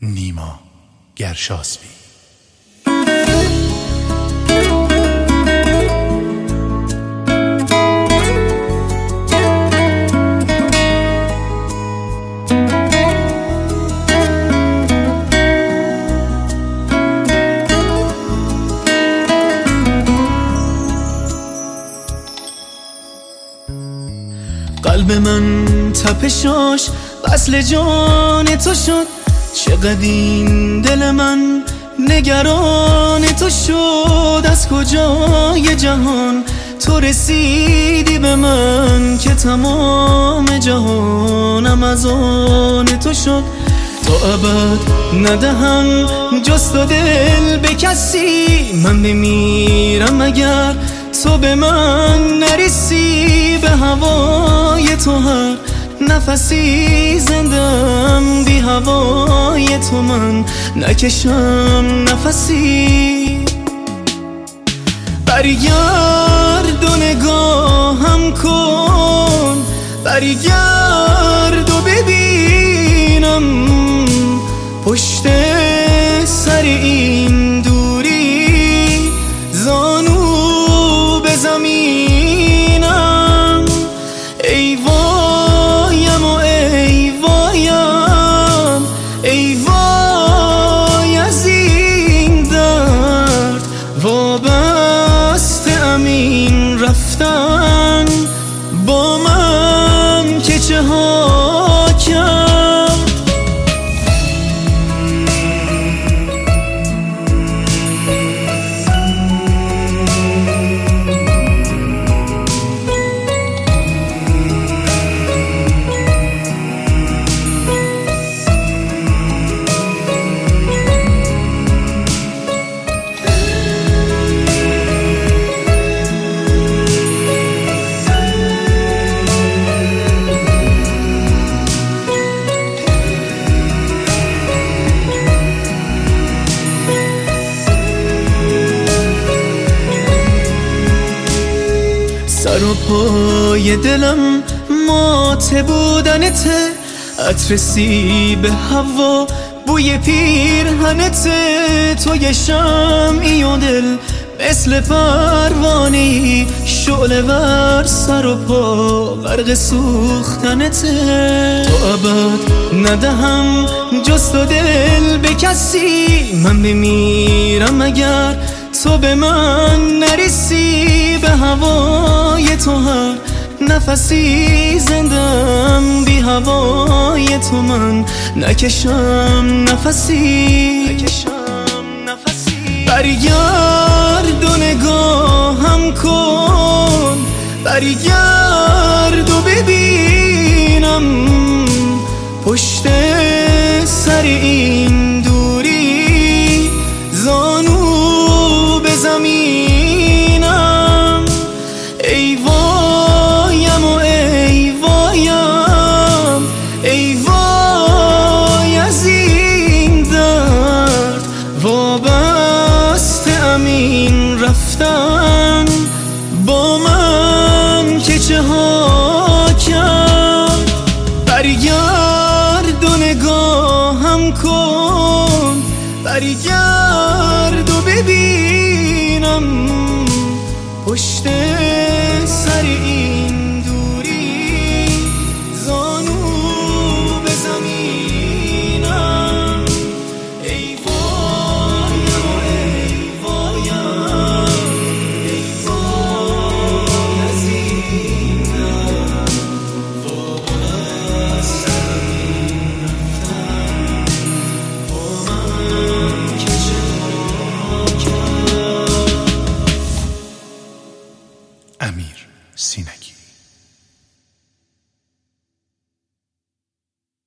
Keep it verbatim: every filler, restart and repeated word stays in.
نیما گرشاسبی. قلب من تپشاش وصل جان تو شد، چقدر این دل من نگران تو شد. از کجای جهان تو رسیدی به من که تمام جهانم از آن تو شد. تا ابد ندهم جز تو دل به کسی، من بمیرم اگر تو به من نرسی. به هوای تو هر نفسی زندم، بی هوای تو من نکشم نفسی. برگرد و نگاهم کن، برگرد و ببینم پشت سر این دوری، زانو به زمینم. ای وایم و ای وایم، ای وای از این درد، وابسته ام این رفتن با من که چه ها کرد. سر و پای دلم مات بودنته، عطر سیب هوا بوی پیرهنته. توی شمعی و دل مثل پروانه‌ای، شعله ور سر و پا غرق سوختنته. تا ابد ندهم جز تو دل به کسی، من بمیرم اگر تو به من نرسی. به هوای تو هر نفسی زندم، بی هوای تو من نکشم نفسی. برگرد و نگاهم کن، برگرد و ببینم پشت سر این دوری، زانو به زمینم. ای وایم و ای وایم، ای وای از این درد، وابسته ام این رفتن با من که چه ها کرد. برگرد و نگاهم کن، برگرد و ببینم پشت سر این دوری، زانو به زمینم. ای وایم و ای وایم، ای وای از این درد، وابسته ام این رفتن با من که چه ها کرد. امیر سینگی.